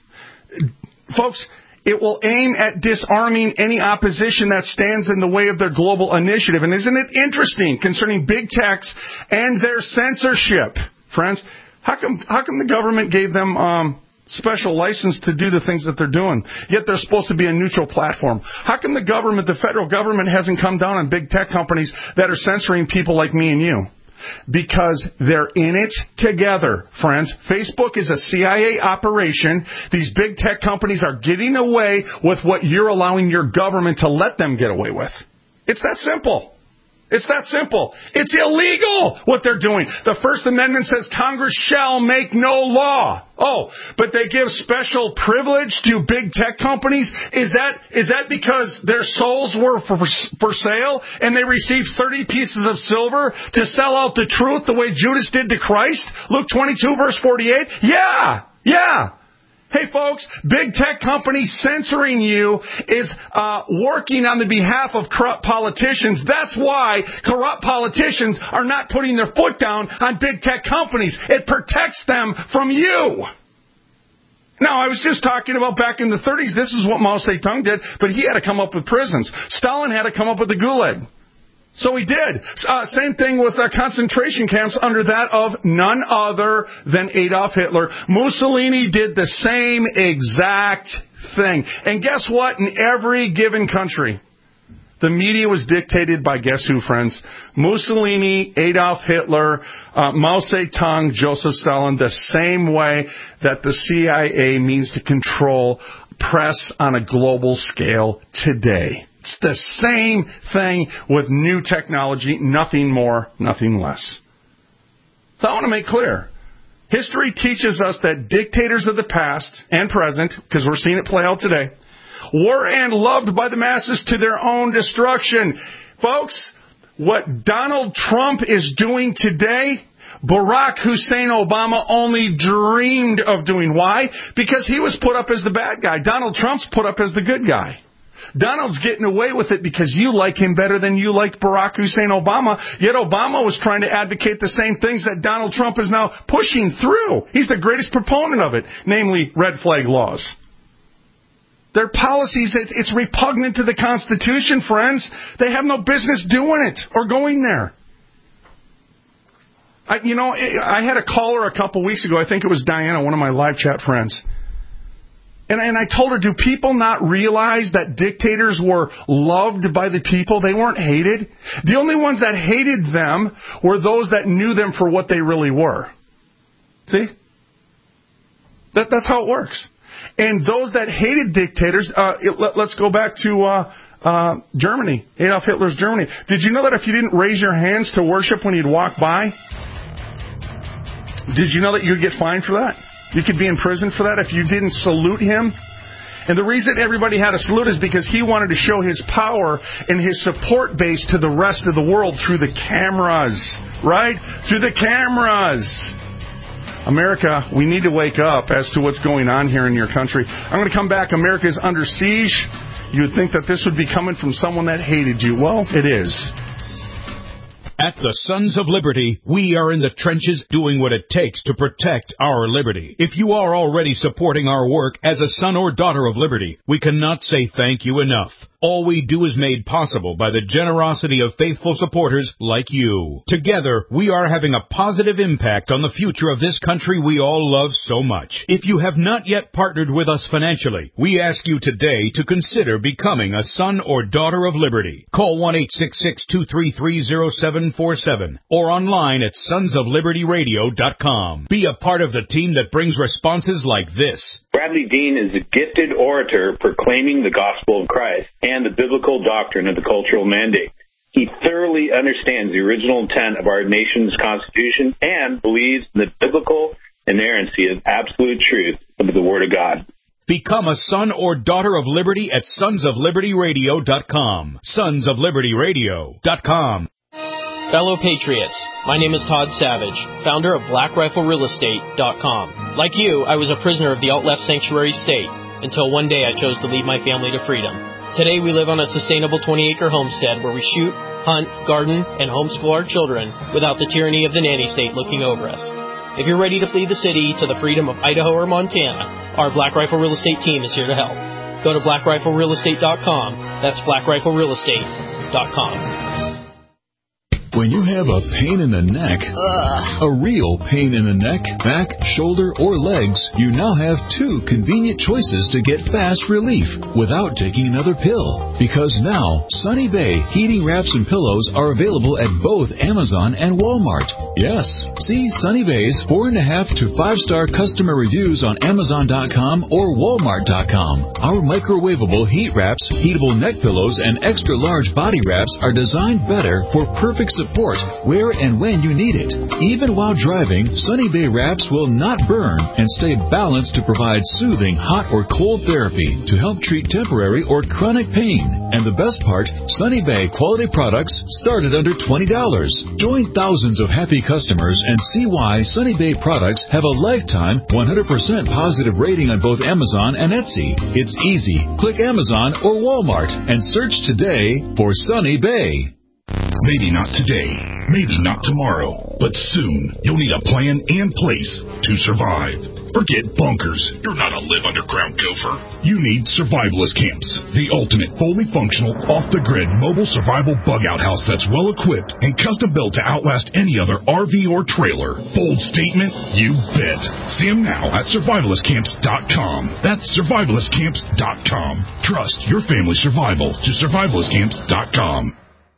Speaker 4: Folks, it will aim at disarming any opposition that stands in the way of their global initiative. And isn't it interesting concerning big techs and their censorship, friends? How come, how come the government gave them um, special license to do the things that they're doing, yet they're supposed to be a neutral platform? How come the government, the federal government, hasn't come down on big tech companies that are censoring people like me and you? Because they're in it together, friends. Facebook is a C I A operation. These big tech companies are getting away with what you're allowing your government to let them get away with. It's that simple. It's that simple. It's illegal what they're doing. The First Amendment says Congress shall make no law. Oh, but they give special privilege to big tech companies? Is that is that because their souls were for, for sale and they received thirty pieces of silver to sell out the truth the way Judas did to Christ? Luke twenty-two, verse forty-eight? Yeah, yeah. Hey, folks, big tech companies censoring you is uh, working on the behalf of corrupt politicians. That's why corrupt politicians are not putting their foot down on big tech companies. It protects them from you. Now, I was just talking about back in the thirties, this is what Mao Zedong did, but he had to come up with prisons. Stalin had to come up with the Gulag. So he did. Uh, same thing with uh, concentration camps under that of none other than Adolf Hitler. Mussolini did the same exact thing. And guess what? In every given country, the media was dictated by guess who, friends? Mussolini, Adolf Hitler, uh, Mao Zedong, Joseph Stalin, the same way that the C I A means to control press on a global scale today. It's the same thing with new technology, nothing more, nothing less. So I want to make clear, history teaches us that dictators of the past and present, because we're seeing it play out today, were and loved by the masses to their own destruction. Folks, what Donald Trump is doing today, Barack Hussein Obama only dreamed of doing. Why? Because he was put up as the bad guy. Donald Trump's put up as the good guy. Donald's getting away with it because you like him better than you liked Barack Hussein Obama. Yet Obama was trying to advocate the same things that Donald Trump is now pushing through. He's the greatest proponent of it, namely red flag laws. Their policies, it's repugnant to the Constitution, friends. They have no business doing it or going there. I, you know, I had a caller a couple weeks ago. I think it was Diana, one of my live chat friends. And, and I told her, do people not realize that dictators were loved by the people? They weren't hated. The only ones that hated them were those that knew them for what they really were. See? That, that's how it works. And those that hated dictators, uh, it, let, let's go back to uh, uh, Germany, Adolf Hitler's Germany. Did you know that if you didn't raise your hands to worship when you'd walk by, did you know that you'd get fined for that? You could be in prison for that if you didn't salute him. And the reason everybody had to salute is because he wanted to show his power and his support base to the rest of the world through the cameras, right? Through the cameras. America, we need to wake up as to what's going on here in your country. I'm going to come back. America is under siege. You would think that this would be coming from someone that hated you. Well, it is.
Speaker 2: At the Sons of Liberty, we are in the trenches doing what it takes to protect our liberty. If you are already supporting our work as a son or daughter of liberty, we cannot say thank you enough. All we do is made possible by the generosity of faithful supporters like you. Together, we are having a positive impact on the future of this country we all love so much. If you have not yet partnered with us financially, we ask you today to consider becoming a son or daughter of liberty. Call one eight six six, two three three, zero seven four seven or online at sons of liberty radio dot com. Be a part of the team that brings responses like this.
Speaker 17: Bradley Dean is a gifted orator proclaiming the gospel of Christ and the biblical doctrine of the cultural mandate. He thoroughly understands the original intent of our nation's Constitution and believes in the biblical inerrancy of absolute truth of the Word of God.
Speaker 2: Become a son or daughter of liberty at sons of liberty radio dot com. sons of liberty radio dot com.
Speaker 18: Fellow Patriots, my name is Todd Savage, founder of black rifle real estate dot com. Like you, I was a prisoner of the alt-left sanctuary state until one day I chose to lead my family to freedom. Today we live on a sustainable twenty-acre homestead where we shoot, hunt, garden, and homeschool our children without the tyranny of the nanny state looking over us. If you're ready to flee the city to the freedom of Idaho or Montana, our Black Rifle Real Estate team is here to help. Go to black rifle real estate dot com. That's black rifle real estate dot com.
Speaker 16: When you have a pain in the neck, Ugh. a real pain in the neck, back, shoulder, or legs, you now have two convenient choices to get fast relief without taking another pill. Because now, Sunny Bay heating wraps and pillows are available at both Amazon and Walmart. Yes, see Sunny Bay's four and a half to five star customer reviews on Amazon dot com or Walmart dot com. Our microwavable heat wraps, heatable neck pillows, and extra large body wraps are designed better for perfect support where and when you need it. Even while driving, Sunny Bay wraps will not burn and stay balanced to provide soothing hot or cold therapy to help treat temporary or chronic pain. And the best part, Sunny Bay quality products start at under twenty dollars. Join thousands of happy customers and see why Sunny Bay products have a lifetime one hundred percent positive rating on both Amazon and Etsy. It's easy. Click Amazon or Walmart and search today for Sunny Bay.
Speaker 19: Maybe not today, maybe not tomorrow, but soon you'll need a plan and place to survive. Forget bunkers. You're not a live underground gopher. You need survivalist camps, the ultimate fully functional, off-the-grid mobile survival bug-out house that's well-equipped and custom-built to outlast any other R V or trailer. Bold statement? You bet. See them now at survivalist camps dot com. That's survivalist camps dot com. Trust your family's survival to survivalist camps dot com.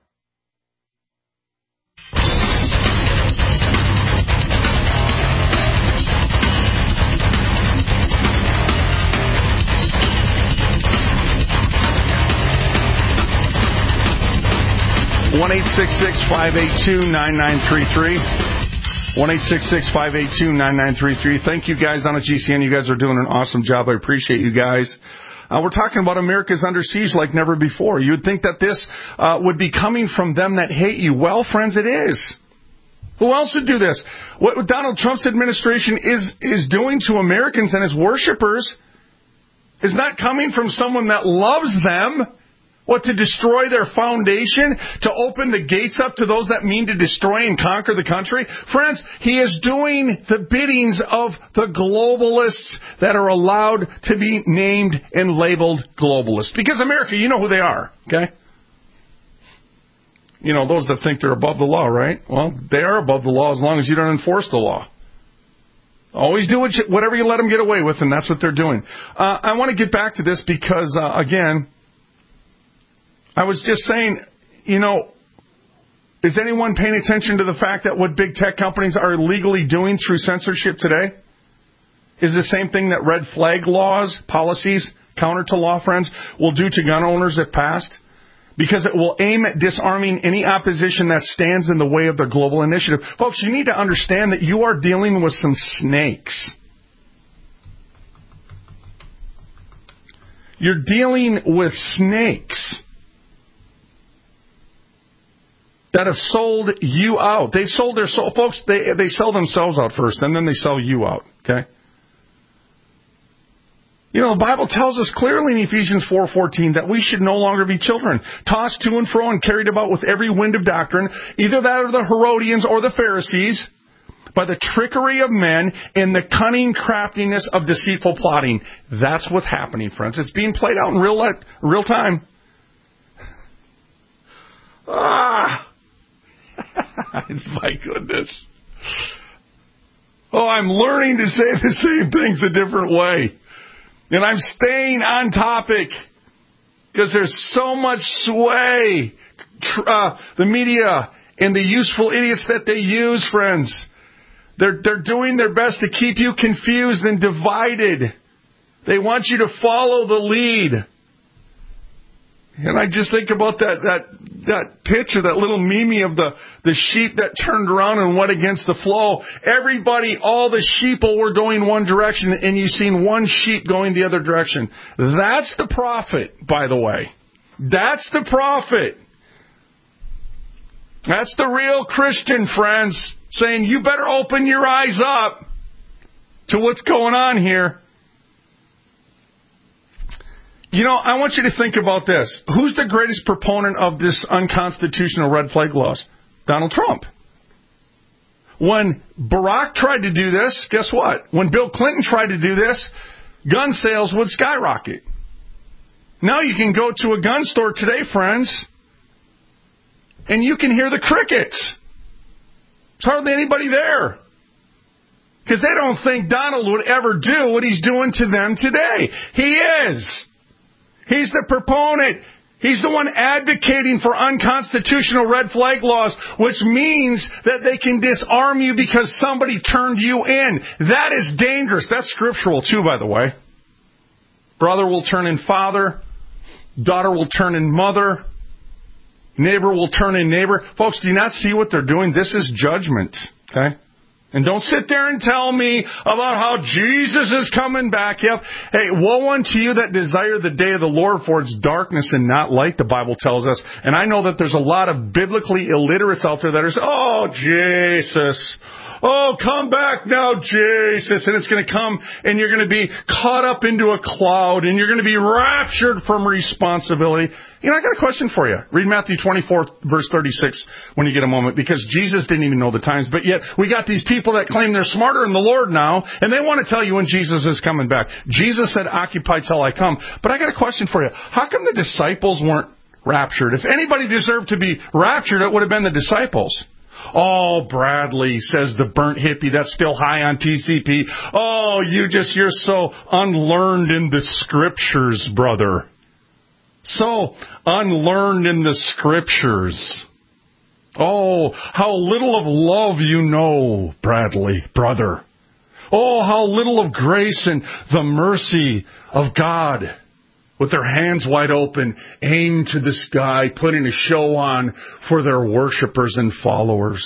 Speaker 4: one eight six six, five eight two, nine nine three three. one eight six six, five eight two, nine nine three three. Thank you guys down at G C N. You guys are doing an awesome job. I appreciate you guys. Uh, we're talking about America's under siege like never before. You would think that this uh, would be coming from them that hate you. Well, friends, it is. Who else would do this? What Donald Trump's administration is, is doing to Americans and his worshipers is not coming from someone that loves them. What, to destroy their foundation? To open the gates up to those that mean to destroy and conquer the country? Friends, he is doing the biddings of the globalists that are allowed to be named and labeled globalists. Because America, you know who they are, okay? You know, those that think they're above the law, right? Well, they are above the law as long as you don't enforce the law. Always do whatever you let them get away with, and that's what they're doing. Uh, I want to get back to this because, uh, again, I was just saying, you know, is anyone paying attention to the fact that what big tech companies are legally doing through censorship today is the same thing that red flag laws, policies, counter to law, friends, will do to gun owners if passed? Because it will aim at disarming any opposition that stands in the way of their global initiative. Folks, you need to understand that you are dealing with some snakes. You're dealing with snakes that have sold you out. They've sold their soul. Folks, they they sell themselves out first, and then they sell you out, okay? You know, the Bible tells us clearly in Ephesians four fourteen that we should no longer be children, tossed to and fro and carried about with every wind of doctrine, either that of the Herodians or the Pharisees, by the trickery of men and the cunning craftiness of deceitful plotting. That's what's happening, friends. It's being played out in real real time. Ah! It's my goodness. Oh, I'm learning to say the same things a different way. And I'm staying on topic because there's so much sway. Uh, the media and the useful idiots that they use, friends. They're, they're doing their best to keep you confused and divided. They want you to follow the lead. And I just think about that that that picture, that little meme of the, the sheep that turned around and went against the flow. Everybody, all the sheeple were going one direction, and you've seen one sheep going the other direction. That's the prophet, by the way. That's the prophet. That's the real Christian, friends, saying you better open your eyes up to what's going on here. You know, I want you to think about this. Who's the greatest proponent of this unconstitutional red flag laws? Donald Trump. When Barack tried to do this, guess what? When Bill Clinton tried to do this, gun sales would skyrocket. Now you can go to a gun store today, friends, and you can hear the crickets. There's hardly anybody there. Because they don't think Donald would ever do what he's doing to them today. He is. He's the proponent. He's the one advocating for unconstitutional red flag laws, which means that they can disarm you because somebody turned you in. That is dangerous. That's scriptural, too, by the way. Brother will turn in father. Daughter will turn in mother. Neighbor will turn in neighbor. Folks, do you not see what they're doing? This is judgment. Okay? And don't sit there and tell me about how Jesus is coming back. Yep. Hey, woe unto you that desire the day of the Lord, for it's darkness and not light, the Bible tells us. And I know that there's a lot of biblically illiterates out there that are saying, oh, Jesus. Oh, come back now, Jesus. And it's going to come and you're going to be caught up into a cloud and you're going to be raptured from responsibility. You know, I got a question for you. Read Matthew twenty-four, verse thirty-six when you get a moment, because Jesus didn't even know the times. But yet we got these people that claim they're smarter than the Lord now, and they want to tell you when Jesus is coming back. Jesus said, occupy till I come. But I got a question for you. How come the disciples weren't raptured? If anybody deserved to be raptured, it would have been the disciples. Oh, Bradley, says the burnt hippie that's still high on P C P. Oh, you just, you're so unlearned in the scriptures, brother. So unlearned in the scriptures. Oh, how little of love you know, Bradley, brother. Oh, how little of grace and the mercy of God. With their hands wide open, aimed to the sky, putting a show on for their worshipers and followers.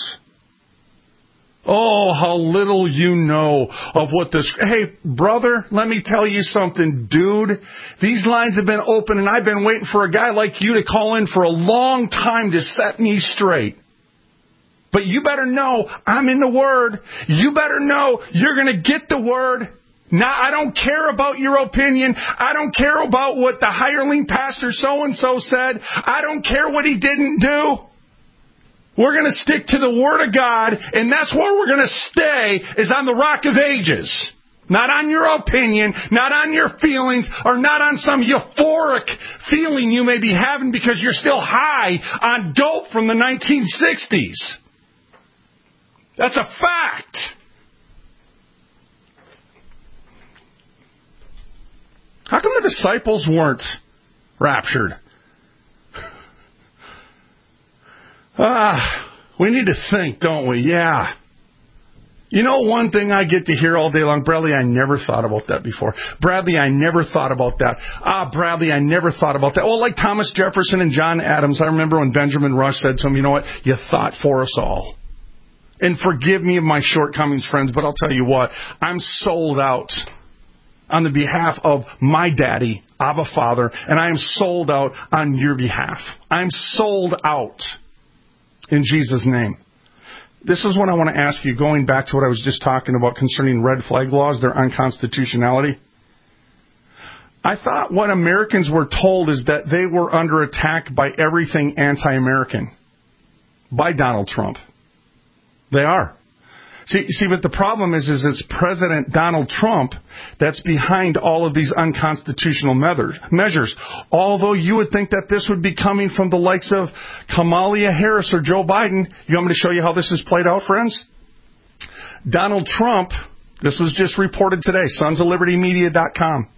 Speaker 4: Oh, how little you know of what this... Hey, brother, let me tell you something, dude. These lines have been open, and I've been waiting for a guy like you to call in for a long time to set me straight. But you better know I'm in the Word. You better know you're going to get the Word. Now, I don't care about your opinion. I don't care about what the hireling pastor so-and-so said. I don't care what he didn't do. We're going to stick to the Word of God, and that's where we're going to stay, is on the Rock of Ages. Not on your opinion, not on your feelings, or not on some euphoric feeling you may be having because you're still high on dope from the nineteen sixties. That's a fact. How come the disciples weren't raptured? Ah, we need to think, don't we? Yeah. You know one thing I get to hear all day long? Bradley, I never thought about that before. Bradley, I never thought about that. Ah, Bradley, I never thought about that. Well, like Thomas Jefferson and John Adams, I remember when Benjamin Rush said to him, you know what? You thought for us all. And forgive me of my shortcomings, friends, but I'll tell you what. I'm sold out on the behalf of my daddy, Abba Father, and I am sold out on your behalf. I'm sold out in Jesus' name. This is what I want to ask you, going back to what I was just talking about concerning red flag laws, their unconstitutionality. I thought what Americans were told is that they were under attack by everything anti-American, by Donald Trump. They are. See, see, but the problem is, is it's President Donald Trump that's behind all of these unconstitutional measures. Although you would think that this would be coming from the likes of Kamala Harris or Joe Biden. You want me to show you how this is played out, friends? Donald Trump, this was just reported today, sons of liberty media dot com.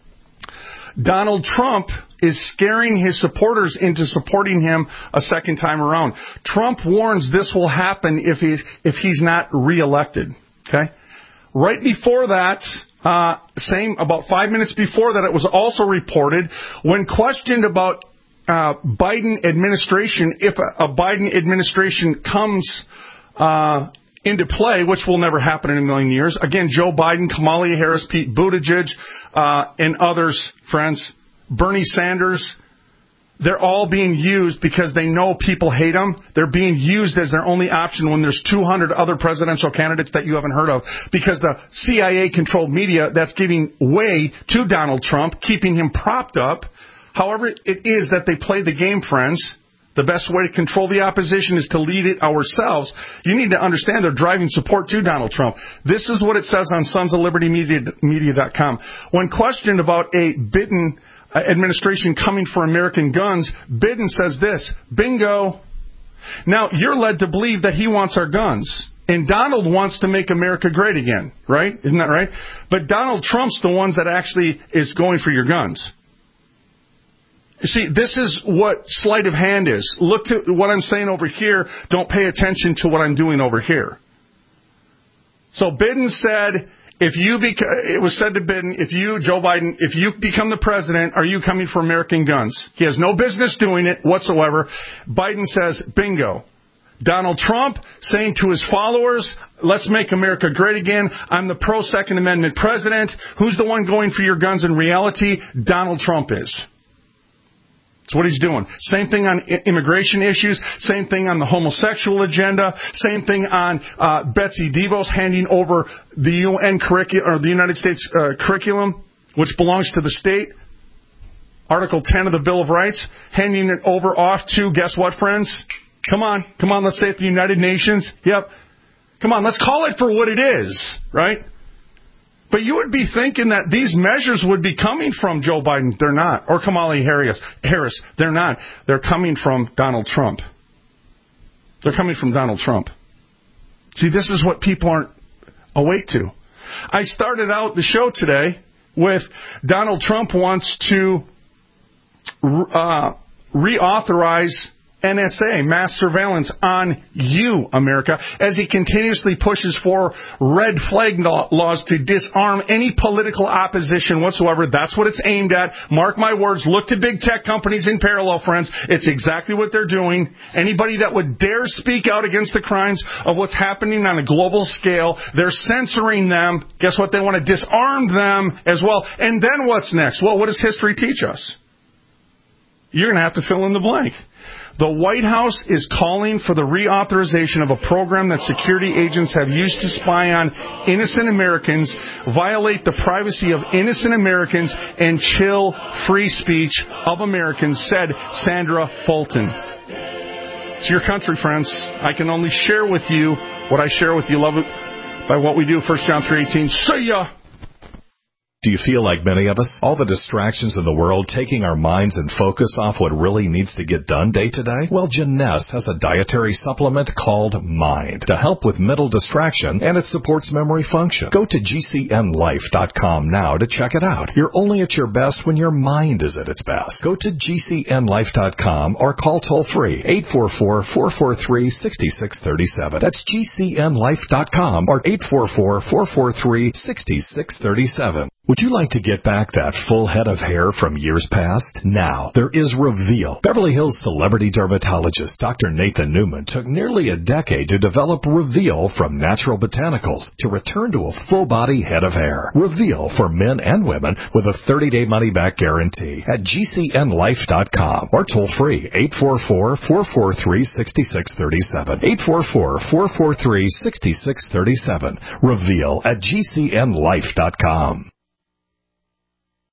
Speaker 4: Donald Trump is scaring his supporters into supporting him a second time around. Trump warns this will happen if he's, if he's not reelected. Okay? Right before that, uh, same, about five minutes before that, it was also reported when questioned about uh, Biden administration, if a, a Biden administration comes uh, into play, which will never happen in a million years. Again, Joe Biden, Kamala Harris, Pete Buttigieg, uh, and others, friends, Bernie Sanders, they're all being used because they know people hate them. They're being used as their only option when there's two hundred other presidential candidates that you haven't heard of, because the C I A-controlled media that's giving way to Donald Trump, keeping him propped up. However it is that they play the game, friends, the best way to control the opposition is to lead it ourselves. You need to understand they're driving support to Donald Trump. This is what it says on sons of liberty media dot com. When questioned about a Biden administration coming for American guns, Biden says this, bingo. Now, you're led to believe that he wants our guns. And Donald wants to make America great again, right? Isn't that right? But Donald Trump's the ones that actually is going for your guns. You see, this is what sleight of hand is. Look to what I'm saying over here. Don't pay attention to what I'm doing over here. So Biden said, if you beca- it was said to Biden, if you, Joe Biden, if you become the president, are you coming for American guns? He has no business doing it whatsoever. Biden says, bingo. Donald Trump saying to his followers, let's make America great again. I'm the pro-Second Amendment president. Who's the one going for your guns in reality? Donald Trump is. That's what he's doing. Same thing on immigration issues. Same thing on the homosexual agenda. Same thing on uh, Betsy DeVos handing over the U N curriculum or the United States uh, curriculum, which belongs to the state. Article ten of the Bill of Rights, handing it over off to, guess what, friends? Come on, come on. Let's say it, the United Nations. Yep. Come on, let's call it for what it is, right? But you would be thinking that these measures would be coming from Joe Biden. They're not. Or Kamala Harris. Harris. They're not. They're coming from Donald Trump. They're coming from Donald Trump. See, this is what people aren't awake to. I started out the show today with Donald Trump wants to uh, reauthorize N S A, mass surveillance on you, America, as he continuously pushes for red flag laws to disarm any political opposition whatsoever. That's what it's aimed at. Mark my words. Look to big tech companies in parallel, friends. It's exactly what they're doing. Anybody that would dare speak out against the crimes of what's happening on a global scale, they're censoring them. Guess what? They want to disarm them as well. And then what's next? Well, what does history teach us? You're going to have to fill in the blank. The White House is calling for the reauthorization of a program that security agents have used to spy on innocent Americans, violate the privacy of innocent Americans, and chill free speech of Americans, said Sandra Fulton. It's your country, friends. I can only share with you what I share with you. Love it by what we do. First John three eighteen. See ya!
Speaker 1: Do you feel like many of us? All the distractions in the world taking our minds and focus off what really needs to get done day to day? Well, Jeunesse has a dietary supplement called Mind to help with mental distraction, and it supports memory function. Go to G C N life dot com now to check it out. You're only at your best when your mind is at its best. Go to G C N life dot com or call toll-free eight four four, four four three, six six three seven. That's G C N life dot com or eight four four, four four three, six six three seven. Would you like to get back that full head of hair from years past? Now, there is Reveal. Beverly Hills celebrity dermatologist Doctor Nathan Newman took nearly a decade to develop Reveal from natural botanicals to return to a full-body head of hair. Reveal for men and women with a thirty-day money-back guarantee at G C N life dot com or toll-free eight four four, four four three, six six three seven. eight four four, four four three, six six three seven. Reveal at G C N life dot com.